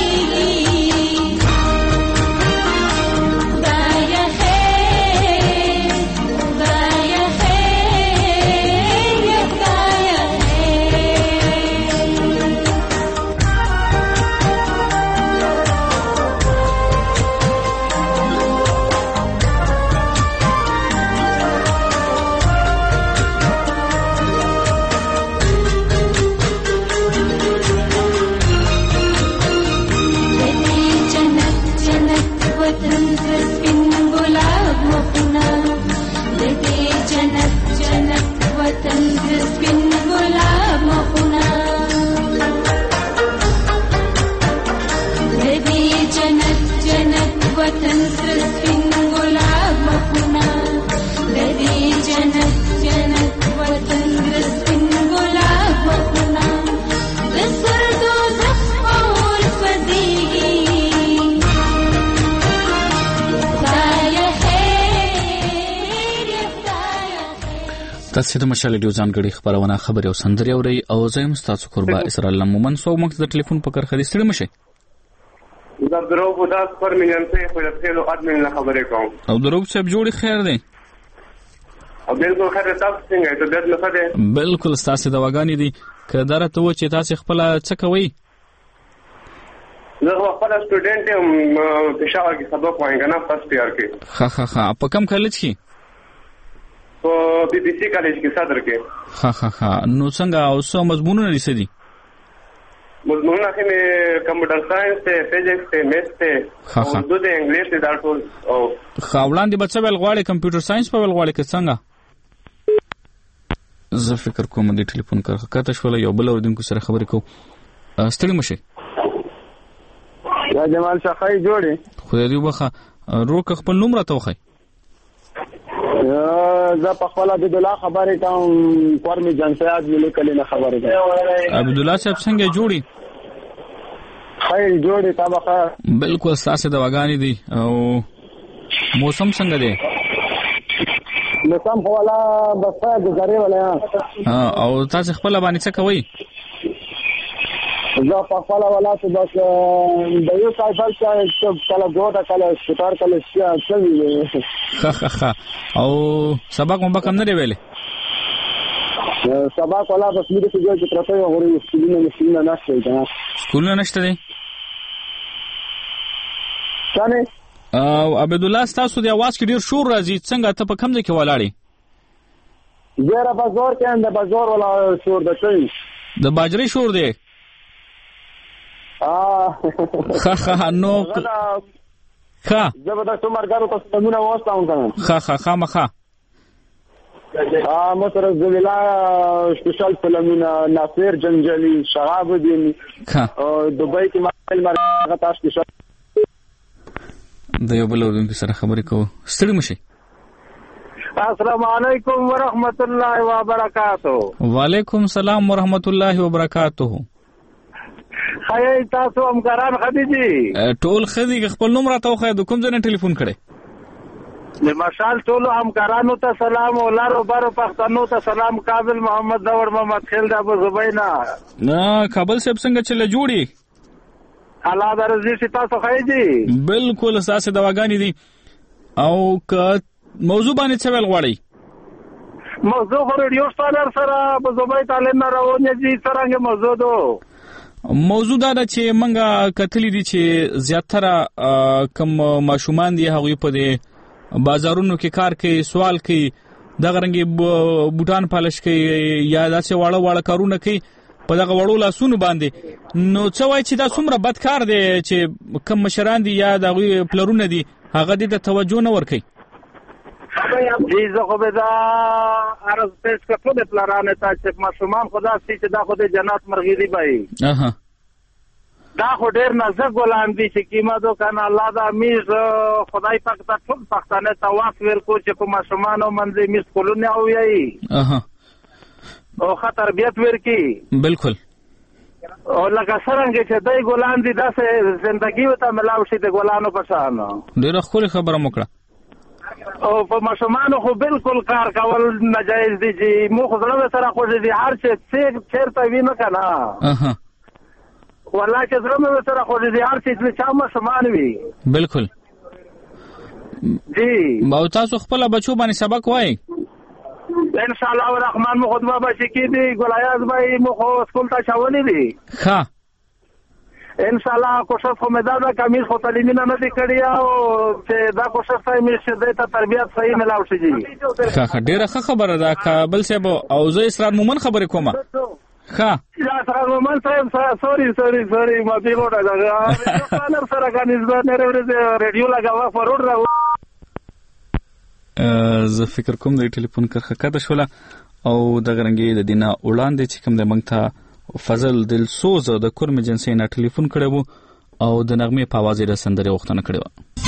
تاسو د مشال ډیو ځانګړي خبرونه خبري او سندري اوري او زم تاسو قربا اسرائیل مومن سو موږ د ټلیفون په کار خري ستړي مشه دا درو په داس پر مليان ته خو د خلو ادمن له خبرې کوم او درو چې جوړي خیر دی او بالکل خیر تاسو څنګه ته د نه ده بالکل تاسو د وګانی دي کدارته و چې تاسو خپل څه کوي زه خپل سټوډنټ یم پېښور کې سبق وایم کنه فرست ایئر کې ها په کوم کالج کې په بي بي سي کالج کې صدر کې ها نو څنګه او څو مضمونونه لري مضمونونه کې کمپیوټر ساينس ته فزکس ته میث ته او اردو ته انګلیش ته دا ټول او خاولان دي بچو ول غواړي کمپیوټر ساينس په ول غواړي که څنګه زه فکر کوم د ټلیفون کارکته شول یو بل اوردونکو سره خبرې کوم ستړي مشه یا جمال شخای جوړي خو دې وبخه روک خپل نوم راته وخی زه په خپل عبد الله خبرې کوم قرمي جنسيات ولیکل نه خبرې کوم عبد الله صاحب څنګه جوړي خیر جوړي طبقه بالکل ساسه دواګانی دي او موسم څنګه دی موسم حواله بسه گزارې ولا او تاسو خپل باندې څه کوي زه په خپل ولا څه بس د یو سایفل چې کله ګوډه کله شټار کله څه او سبق مو کم نه دی ویلې سبق ولا بس مې ته چې ترته غوړي سکولونه نشته دا سکولونه نشته دي څنګه او عبد الله تاسو د आवाज کې ډیر شور راځي څنګه ته په کوم ځای کې ولاړې زیره بازار کې اند بازار ولا شور ده څه د باجري شور دی نو زبردست مرګارو تاسو تمونه واسطاون کنه مخه مصر الزویلا سپیشل فلمونه ناصر جنجلی شهاب الدین دبي کې مرګ تاسو سپیشل د یو بل ورونکو سره خبرې کوو ستړي مشي السلام علیکم ورحمت الله وبرکاتہ وعلیکم السلام ورحمت الله وبرکاتہ خیر تاسو همکاران خديجي ټول خدي خپل نوم راته خو د کوم ځای ټلیفون کړي د مشال ټول همکارانو ته سلام او لارو بارو پښتنو ته سلام قابل محمد داور محمد خیل د ابو زبینا نه کابل صاحب څنګه چله جوړي الله درزي چې تاسو خایجي بالکل اساسه دواګانی دي او ک موضوع باندې څه ویل غواړي موضوع خو ریډیو سټار سره ابو زبی تعلیم راوونه دي څنګه موضوع دو موضوع دا چې منګه کتلی دي چې زیاتره کم ماشومان دي هغه په دې بازارونو کې کار کوي سوال کوي دغه رنګي بوټان پالش کوي یا داسې واړه کارونه کوي په دغه وړو لاسونو باندې نو څه وایي چې دا څومره بدکار دی چې کم مشران دي یا دغه پلرونه دي هغه دې ته توجه نه ورکوي جی زه خو به دا عرض پیش کړو د پلارانو ته چې ماشومان خدا سي چې دا خو د جنات مرغي دی بای دا خو ډېر نازک ګلان دي چې قیمتو کنه الله دا میز خدای پاک ته ټول پښتنه ته واک ورکو چې په ماشومانو منځ میز کولونه او یي او خطر بیت ورکی بالکل او لکه څنګه چې دای ګلان دي داسې ژوندۍ ته ملاو شي د ګلانو په شان ډېر خوري خبره مکړه او په ماشومانو خو بالکل کار کول ناجایز دي چې مو خو زړه سره خوښ دي هر څه چیرته وینو کنه والله چې زړه مې سره خوښ دي هر څه چې ماشومان وي بالکل جی او تاسو خپل بچو باندې سبق وایي ان شاء الله الرحمن مو خدمت بچی کی دي ګلایاز بھائی مو خو سکول ته چاولې دي ښه ان شاء الله کوشش خو مې دا کمیل خو تعلیمي نه دي کړی او چې دا کوشش کوي چې د تربیت صحیح ملاو شي ښه ډیره ښه خبره ده کابل صاحب او زه اسرار مومن خبرې کومه ښه اسرار مومن صاحب سوري ما پیغو دا خپل سره کنيزه نه ریډیو لګاوه فروډ را زه فکر کوم د ټلیفون کرخه کده شوله او د غرنګي د دینه وړاندې چې کوم د منګ ته فضل دلسوز د کورم جنسي نه ټلیفون کړو او د نغمه په आवाज یې سندره وختونه کړو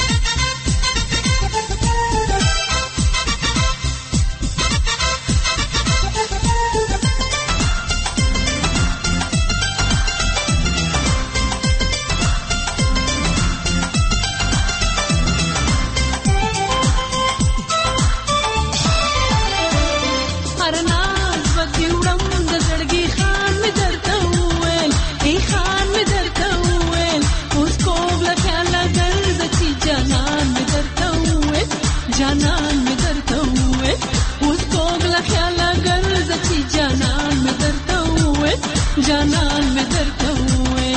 जानन में दर्द हुए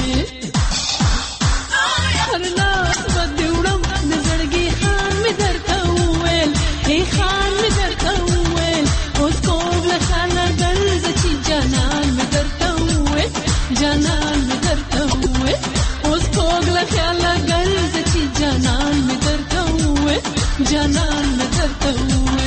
हर नास बदुड़म नजरगी खान में दर्द हुए हे खान में दर्द हुए उसको लखाना गर्द छी जानन में दर्द हुए जानन में दर्द हुए उसको लखाना गर्द छी जानन में दर्द हुए जानन में दर्द हुए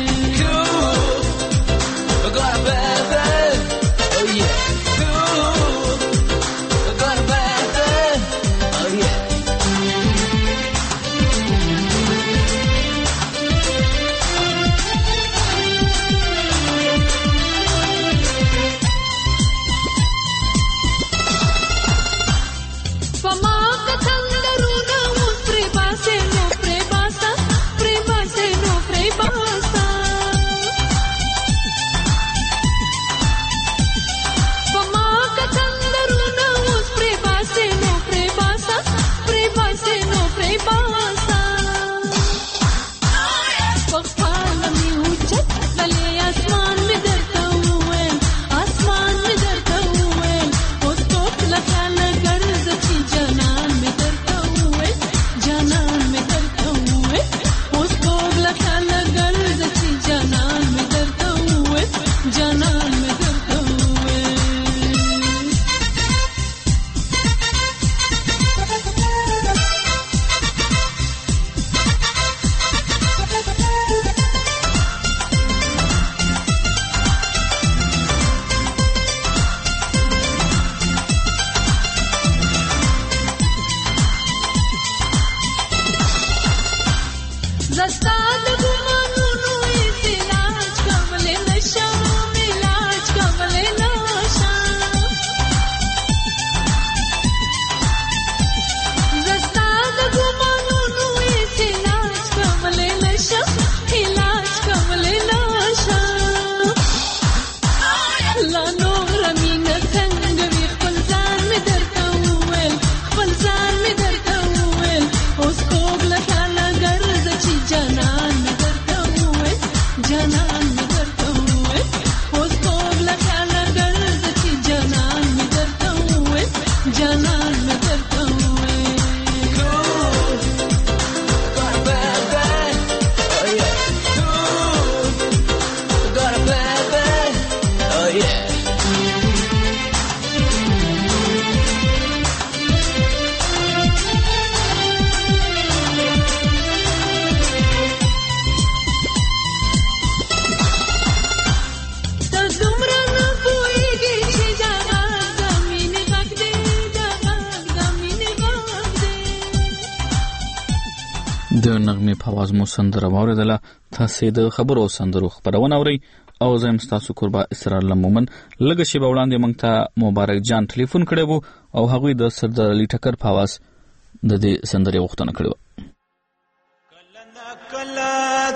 د نغمه په आवाज مو سندره واوریدله. تاسو د خبرو سندرو خبرونه اورئ او زم تاسو قربا اسرار لمومن لږه شی وړاندې مونږ ته مبارک جان ټلیفون کړو او هغه د سردار علي ټکر په आवाज د دې سندره وختونه کړو.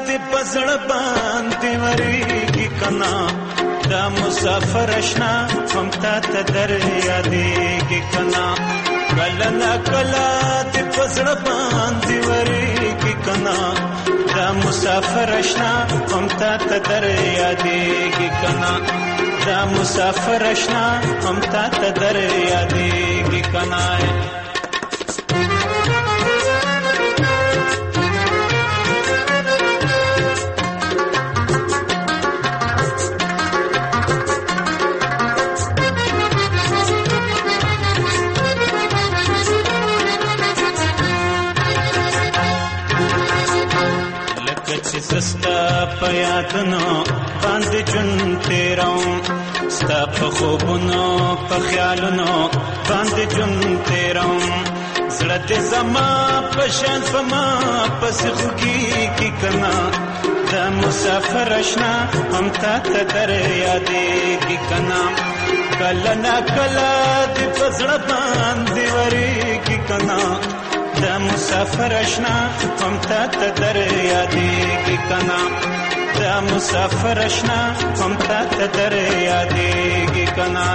دی پزړ باندې ورېږي کنا دا مسافر اشنا هم تا ته در یادېږي کنا کله نا کله دی پزړ باندې ورېږي کنا دا مسافر اشنا هم تا ته در یادېږي کنا دا مسافر اشنا هم تا ته در یادېږي کنا سستا پیاتنو باندې جون تیروم ستا په خوبونو په خیالونو باندې جون تیروم زړه دې زما په شان په ما پسې خوږېږي کنا دا مسافر اشنا هم تا ته در یادېږي کنا کله نا کله دې په زړه باندې ورېږي کنا دا مسافر اشنا هم تا ته در یادېږي کنا دا مسافر اشنا هم تا ته در یادېږي کنا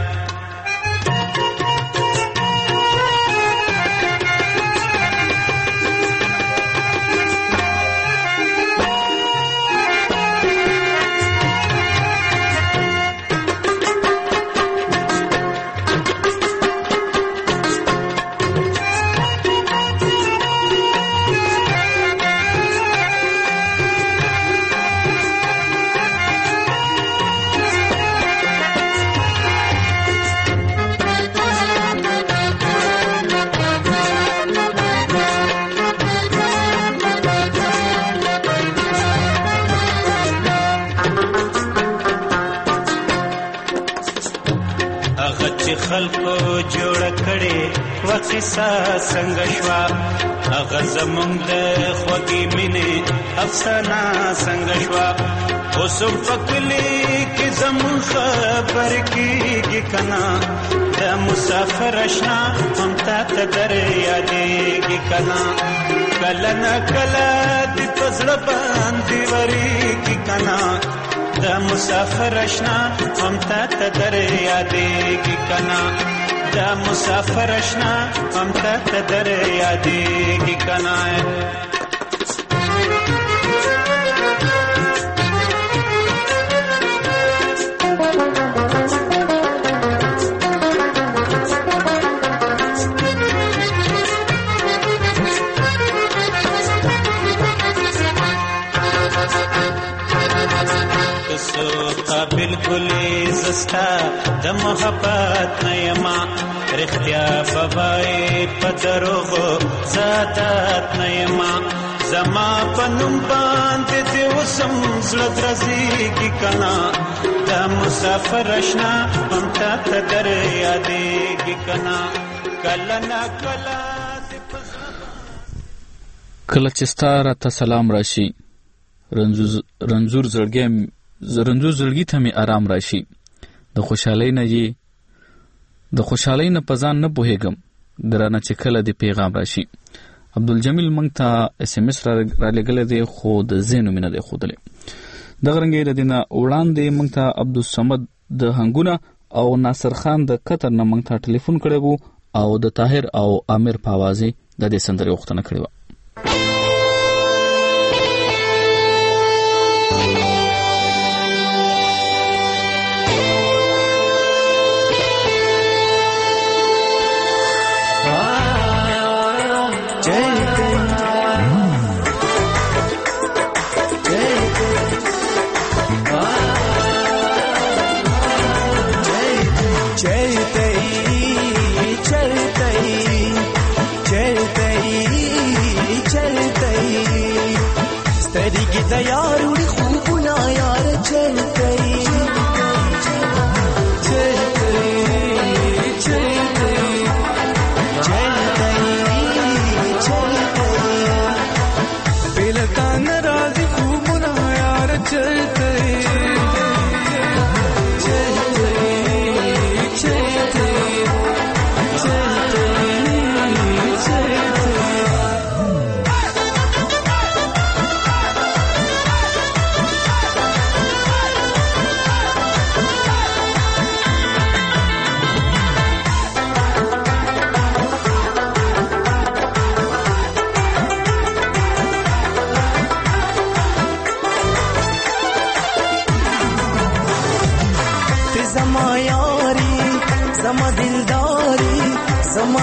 خلکو جوړ کړي وقصه څنګه شوا هغه زمونږ د خوږې مینې افسانه څنګه شوا اوس په کلي کې زمونږ خبر کېږي کنا دا مسافر اشنا هم تا ته در یادېږي کنا کله نا کله دې په زړه باندې ورېږي کنا دا مسافر اشنا هم تا ته در یادېږي کنا دا مسافر اشنا هم تا ته در یادېږي کنا بالکل زستا د محبت نیما رختیا بوای په دروغو ساتات نیما زما پنوم باندې دی وسم زړه درځيږي کنا دا مسافر اشنا هم تا ته در یادېږي کنا کله نا کله کله چې ستاره ته سلام راشي رنځور زړګي ته می آرام راشي د خوشحالۍ نه پزان نه پوهېږم درانه چې کله دی پیغام راشي عبدالجمیل مونږ ته اس ام اس را لګل دی خو د زینو مینه دی خودلې د غرنګې د دینه وړاندې مونږ ته عبدالصمد د هنګونه او ناصر خان د قطر نه مونږ ته ټلیفون کړی وو او د طاهر او عامر په आवाज د دې سندرې وختونه کړی و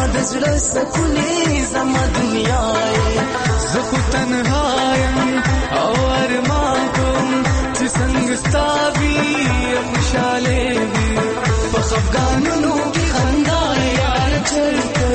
د زړه سکونې زما دنیا زه خو تنها یم او ارمان کوم چې څنګه ستا وي خوشحاله وي په خفګانونو کې خندا یار چلته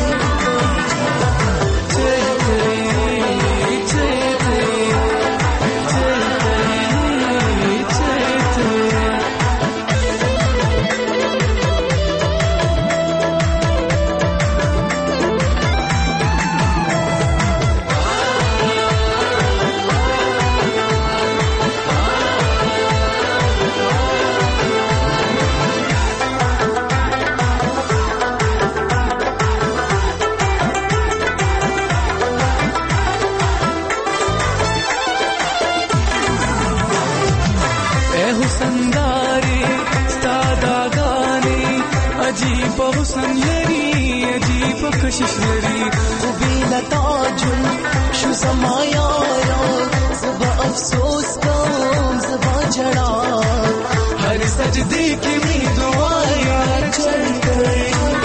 عجیب حسن لري عجیب کشش لري خو بلا تاجل شو زما یارا زبا افسوس کوم زبا جڑا هر سجدے کی می دعا یار چل گئی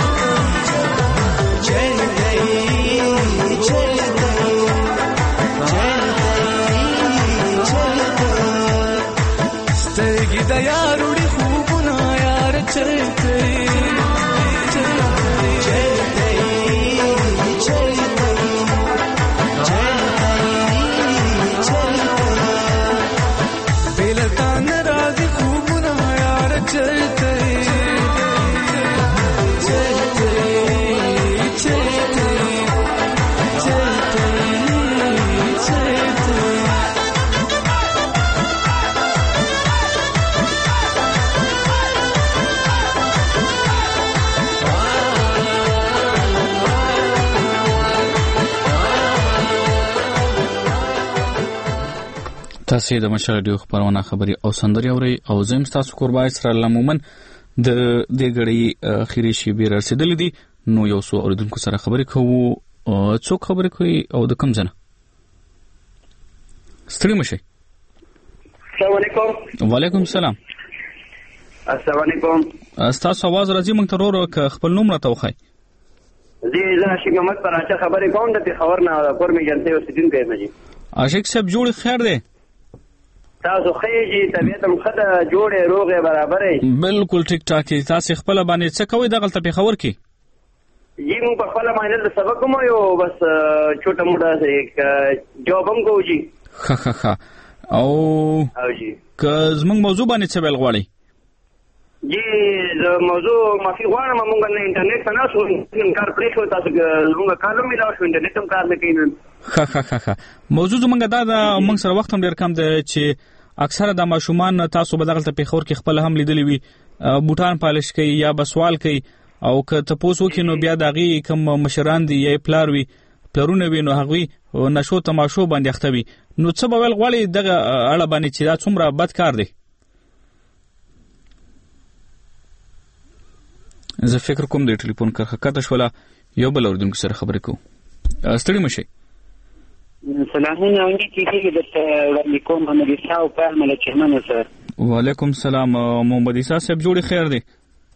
چل گئی چل گئی چل گئی چل گئی سترګې د یاروړي خوبونه یار چل گئی تاسې د مشال رادیو خبرونه خبري او سندري اوري او زم تاسو قربای سره لمومن د دې غړي اخیری شی بیر رسیدلې دي نو یو څو اوریدونکو سره خبرې کوو څوک خبرې کوي او د کوم ځنه ستړي مشي السلام علیکم وعلیکم السلام السلام علیکم تاسو आवाज راځي مونږ ته ورو خپل نوم راته وخی زه شیخ محمد پراچا خبرې کوم د خبر نه کورمې جنته اوسیدونکو یم جی عاشق صاحب جوړ خیر دی تاسو خېږي طبيعت مخده جوړه روغه برابرې بالکل ټیک ټاک تاسو خپل باندې څه کوي دغه ته په خبر کې یم په خپل باندې د سبق مو یو بس छोटा موټا جواب هم کوجی ها او جی که زموږ موضوع باندې څه ویل غواړي جی د موضوع مافي غواړم موږ نه انټرنیټ ته نه شو کار پرې شو تاسو موږ کارو ملاو شو انټرنیټ هم کار نه کوي ها موضوع زمونږ دا موږ سره وخت هم ډیر کم دی چې اکثره د ماشومان تاسو به دغه په خور کې خپل هم لیدلی وي بوټان پالش کوي یا بسوال کوي او که تاسو وکینو بیا دغه کوم مشران دی یا پلار وي پلرونه وي نو هغوی نشو تماشو باندې اختوي نو څه به ول غواړي دغه اړه باندې چې دا څومره بد کار دی زه فکر کوم د ټلیفون کرخه کته شوله یو بل اوریدونکو سره خبرې کوو ستړي مشي سلامونه اونګي کیږي د وعلیکم محمد عیسی او په ملک چمن سره وعلیکم السلام محمد عیسی صاحب جوړ خیر دی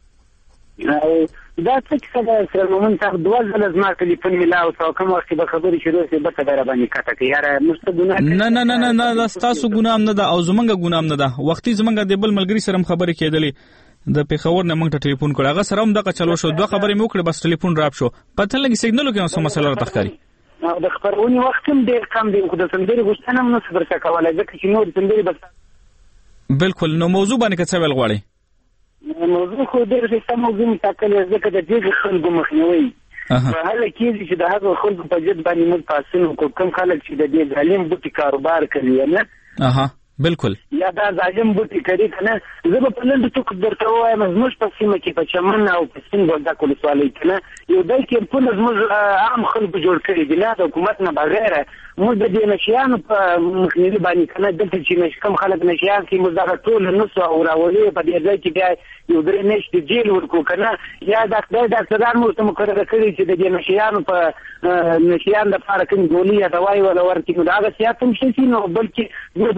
دا څه سره موږ ته دوه ځله زما ټلیفون ملاو او کوم وخت به خبرې شروع شي به خبره باندې کاته کې یاره مست ګناه نه دا تاسو ګناه نه ده او زمونږ ګناه نه ده وختي زمونږ د بل ملګری سره خبرې کېدلې د پیښور نه موږ ته ټلیفون کړ هغه سره هم دغه چلو شو دوه خبرې مو کړې بس ټلیفون راپ شو پته لګي سیګنالو کې نو مسله راته ښکاري د خبرونی وخت هم ډیر کم دی خو د سندري غوښتنه هم نه صبر کولای ځکه چې نور سندري بس بالکل نو موضوع باندې څه ویل غواړي موضوع خو ډیر څه موضوع متکل ځکه د دې خلکو مخنیوي په حال کې چې د هغو خلکو په جد باندې موږ پاسونو کوم خلک چې د دې ظالم بوټي کاروبار کوي نه بالکل یا دا ظالم بوټي کوي کنه زه په لند ټوک درته وایم زموږ په سیمه کې په چمن او په سین وردا کول سوالې کنه یو دای کې په زموږ عام خلکو جوړ کړي دي نه د حکومت نه بغیر موږ د دې نشيانو په مخنیوي باندې کنه د چې کوم خلک نشيان کې موږ دا ټول نو او راولي په دې ځای کې بیا یو درې نشته جیل ورکو کنه یا ډاکټران مو ته مقرره کړی چې د دې نشيانو په نشيان د لپاره کوم ګولۍ یا دوايي ولا ورته نو دا سیاست هم شي نو بلکې د سیمه کې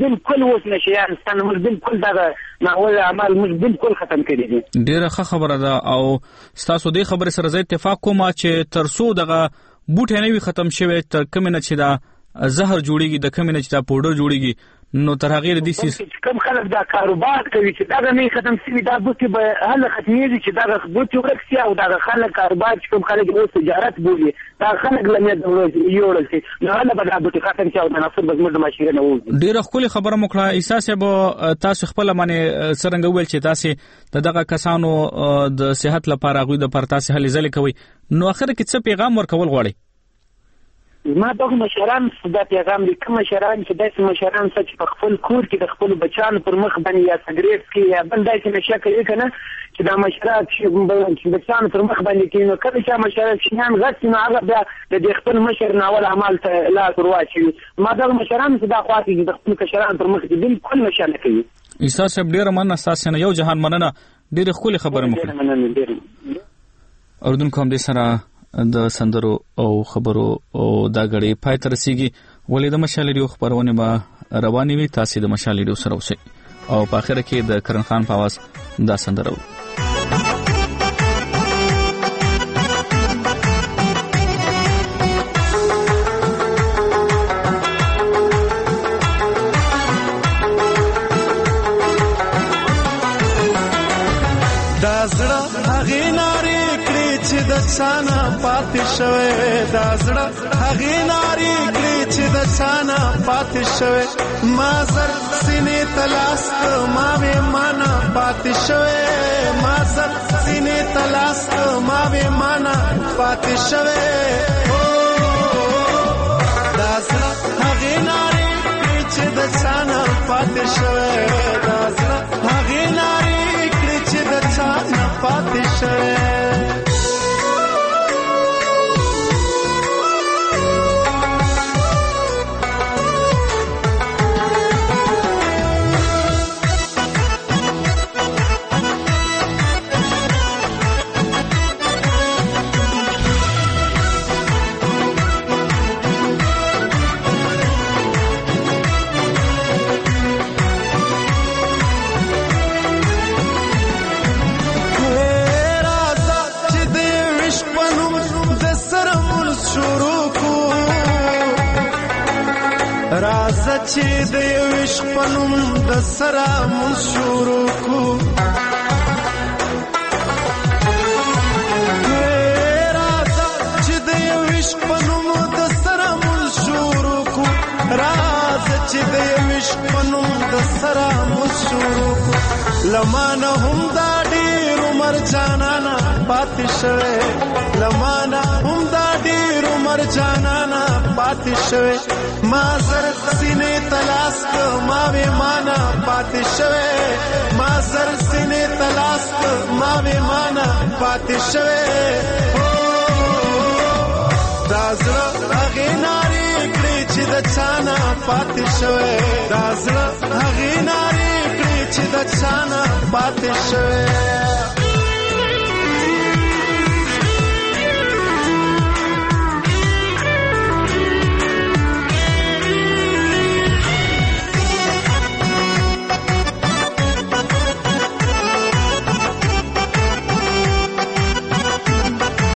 بالکل اوس نشیان ستانه موږ بالکل دغه ناول اعمال موږ بالکل ختم کړي دي. ډیره ښه خبره ده او ستاسو دې خبرې سره زه اتفاق کوم چې تر څو دغه بوټي نه وي ختم شوی تر کومه نه چې دا زهر جوړیږي د کومه نه چې دا پودر جوړیږي نو تر هغه د دې کوم خلک دا کاروبار کوي چې دا نه ختم شي دا بوټي به هله ختمېږي چې دا بوټي ورکسي او دا خلک کاروبار چې کوم خلک اوس تجارت بولي دا خلک لمه یوړل شي نو هله به دا بوټي ختم شي او د نفر به زموږ د معاشره نه وځي. ډیره ښکلې خبره مو کړه عیسی صاحب تاسو خپل باندې څرنګه ویل چې تاسو دغه کسانو د صحت لپاره غوډه پر تاسو هلې ځلې کوي نو اخر کې څه پیغام ورکول غواړي؟ ما دغه مشران دا پیغام دی کوم مشران چې داسې مشران چې په خپل کور کې د خپل بچانو پر مخ باندې یا سګریټ کې یا بل داسې نشه کوي کنه چې دا مشران چې بچانو پر مخ باندې کې نو کله چې مشران شنان غږ نه هغه بیا د خپل مشر ناول اعمال ته لا ورواچي ما دغه مشران چې دا خاطر د خپل مشران پر مخ کې بالکل نشه نه کوي. عیسی صاحب ډیر مننه تاسو نه یو جهان مننه ډیر ښکلې خبره مو کړه. اردن کوم دې سره د سندرو او خبرو او دا غړي پای تر رسیږي ولې د مشال ریډیو خبرونه به رواني وي تاسو د مشال ریډیو سره اوسئ او په اخر کې د کرن خان په आवाज دا سندرو دا زړه هغه ناري چې د څانا پاتې شوه دا زړه هغه ناری کړي چې د څانا پاتې شوه ما زر سینې تلاس ما به معنا پاتې شوه ما زر سینې تلاس ما به معنا پاتې شوه دا زړه هغه ناری کړي چې د څانا پاتې شوه دا زړه هغه ناری کړي چې د څانا پاتې شوه چې د عشق پنوم د سره مون شروع کو راځه چې د عشق پنوم د سره مون شروع کو راځه چې د عشق پنوم د سره مون شروع کو لمانه هم دا ډېر عمر جانانا پاتې شوه لمانه هم دا ډېر عمر جانانا پاتې شوه ما زر سینې تلاس ما به معنا پاتې شوه ما زر سینې تلاس ما به معنا پاتې شوه دا زړه هغه ناری کړي چې د څانا پاتې شوه دا زړه هغه ناری کړي چې د څانا پاتې شوه